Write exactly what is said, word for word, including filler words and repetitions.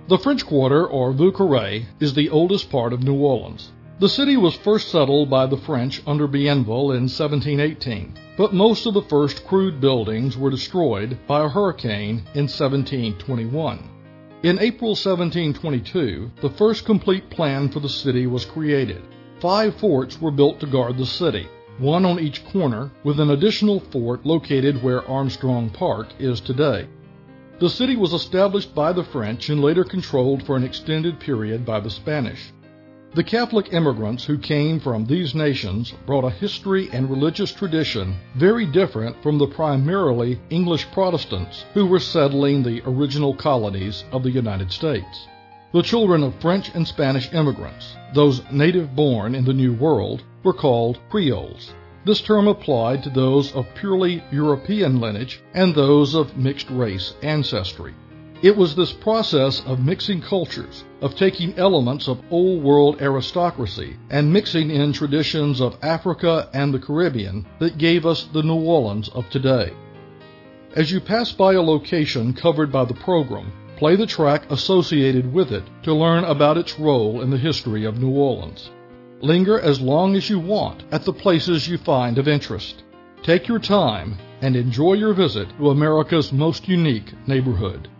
The French Quarter, or Vieux Carré, is the oldest part of New Orleans. The city was first settled by the French under Bienville in seventeen eighteen, but most of the first crude buildings were destroyed by a hurricane in seventeen twenty-one. In April seventeen twenty-two, the first complete plan for the city was created. Five forts were built to guard the city, one on each corner, with an additional fort located where Armstrong Park is today. The city was established by the French and later controlled for an extended period by the Spanish. The Catholic immigrants who came from these nations brought a history and religious tradition very different from the primarily English Protestants who were settling the original colonies of the United States. The children of French and Spanish immigrants, those native-born in the New World, were called Creoles. This term applied to those of purely European lineage and those of mixed-race ancestry. It was this process of mixing cultures, of taking elements of old-world aristocracy and mixing in traditions of Africa and the Caribbean that gave us the New Orleans of today. As you pass by a location covered by the program, play the track associated with it to learn about its role in the history of New Orleans. Linger as long as you want at the places you find of interest. Take your time and enjoy your visit to America's most unique neighborhood.